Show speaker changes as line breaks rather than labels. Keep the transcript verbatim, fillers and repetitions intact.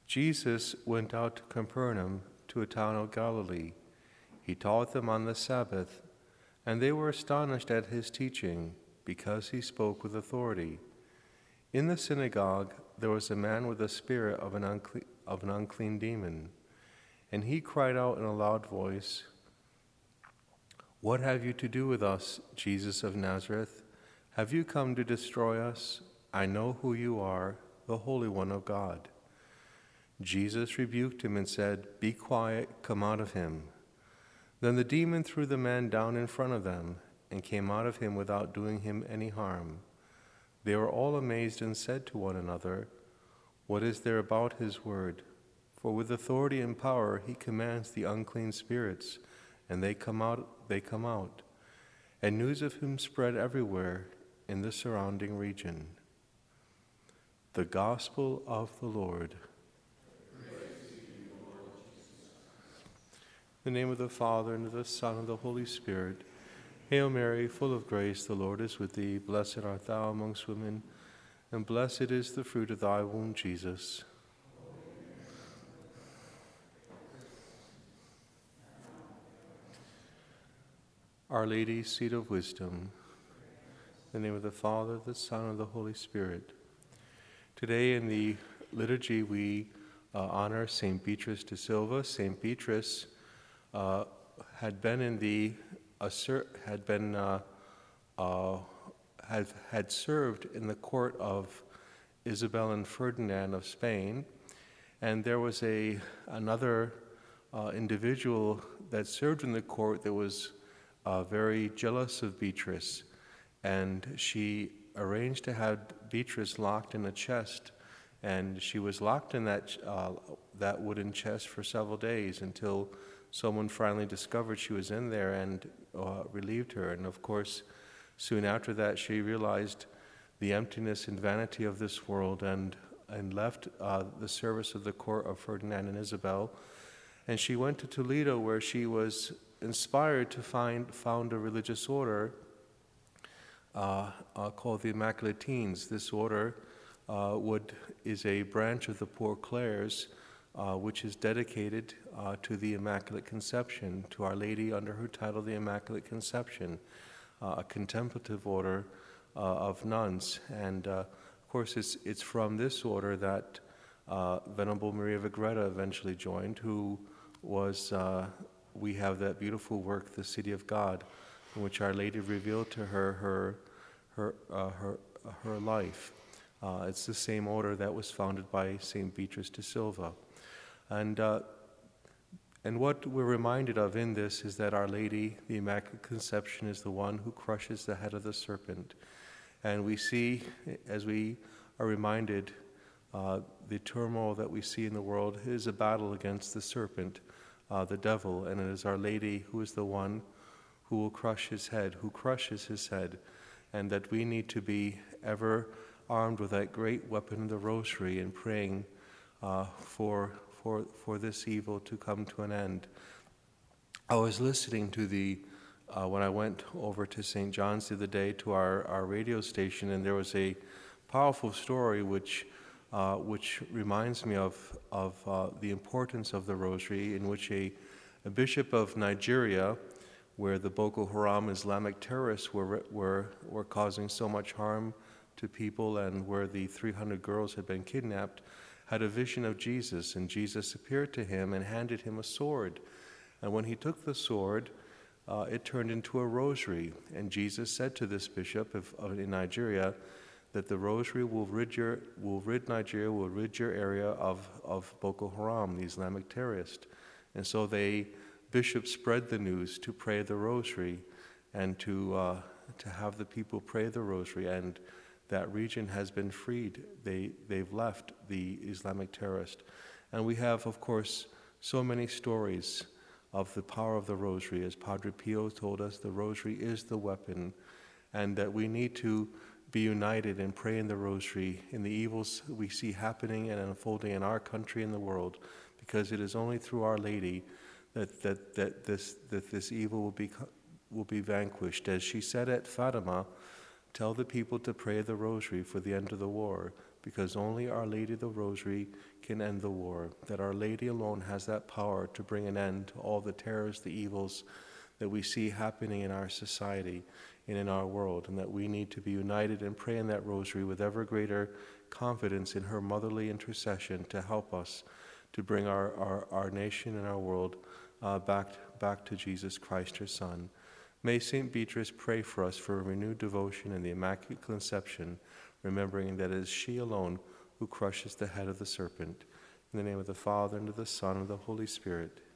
Jesus went out to Capernaum, to a town of Galilee. He taught them on the Sabbath, and they were astonished at his teaching, because he spoke with authority. In the synagogue there was a man with a spirit of an unclean, of an unclean demon, and he cried out in a loud voice, "What have you to do with us, Jesus of Nazareth? Have you come to destroy us? I know who you are, the Holy One of God." Jesus rebuked him and said, "Be quiet, come out of him." Then the demon threw the man down in front of them and came out of him without doing him any harm. They were all amazed and said to one another, "What is there about his word? For with authority and power he commands the unclean spirits, and they come out, they come out." And news of him spread everywhere in the surrounding region. The Gospel of the Lord. In the name of the Father, and of the Son, and of the Holy Spirit. Hail Mary, full of grace, the Lord is with thee. Blessed art thou amongst women, and blessed is the fruit of thy womb, Jesus. Our Lady, seat of wisdom. In the name of the Father, the Son, and the Holy Spirit. Today in the liturgy we uh, honor Saint Beatrice de Silva. Saint Beatrice uh, had been in the uh, had been uh, uh, had had served in the court of Isabel and Ferdinand of Spain, and there was a another uh, individual that served in the court that was uh, very jealous of Beatrice, and she arranged to have Beatrice locked in a chest, and she was locked in that uh, that wooden chest for several days until someone finally discovered she was in there and uh, relieved her. And of course, soon after that, she realized the emptiness and vanity of this world and and left uh, the service of the court of Ferdinand and Isabel, and she went to Toledo, where she was inspired to find found a religious order Uh, uh, called the Immaculatines. This order uh, would is a branch of the Poor Clares, uh, which is dedicated uh, to the Immaculate Conception, to Our Lady under her title, the Immaculate Conception, uh, a contemplative order uh, of nuns. And uh, of course, it's it's from this order that uh, Venerable Maria of Agreda eventually joined, who was uh, we have that beautiful work, The City of God, in which Our Lady revealed to her her her uh, her uh, her life. Uh, it's the same order that was founded by Saint Beatrice de Silva, and uh, and what we're reminded of in this is that Our Lady, the Immaculate Conception, is the one who crushes the head of the serpent, and we see, as we are reminded, uh, the turmoil that we see in the world is a battle against the serpent, uh, the devil, and it is Our Lady who is the one who will crush his head, who crushes his head, and that we need to be ever armed with that great weapon of the Rosary and praying uh, for, for, for this evil to come to an end. I was listening to the, uh, when I went over to Saint John's the other day to our, our radio station, and there was a powerful story which, uh, which reminds me of, of uh, the importance of the Rosary, in which a, a bishop of Nigeria, where the Boko Haram Islamic terrorists were, were, were causing so much harm to people, and where the three hundred girls had been kidnapped, had a vision of Jesus, and Jesus appeared to him and handed him a sword. And when he took the sword, uh, it turned into a rosary. And Jesus said to this bishop of, of, in Nigeria that the rosary will rid, your, will rid Nigeria, will rid your area of, of Boko Haram, the Islamic terrorist. And so they bishops spread the news to pray the rosary and to uh, to have the people pray the rosary, and that region has been freed. They, they've left the Islamic terrorist. And we have, of course, so many stories of the power of the rosary. As Padre Pio told us, the rosary is the weapon, and that we need to be united and pray in the rosary in the evils we see happening and unfolding in our country and the world, because it is only through Our Lady That, that, that, this, that this evil will be, will be vanquished. As she said at Fatima, tell the people to pray the rosary for the end of the war, because only Our Lady of the Rosary can end the war, that Our Lady alone has that power to bring an end to all the terrors, the evils that we see happening in our society and in our world, and that we need to be united and pray in that rosary with ever greater confidence in her motherly intercession to help us to bring our, our, our nation and our world uh, back, back to Jesus Christ, her Son. May Saint Beatrice pray for us for a renewed devotion in the Immaculate Conception, remembering that it is she alone who crushes the head of the serpent. In the name of the Father, and of the Son, and of the Holy Spirit.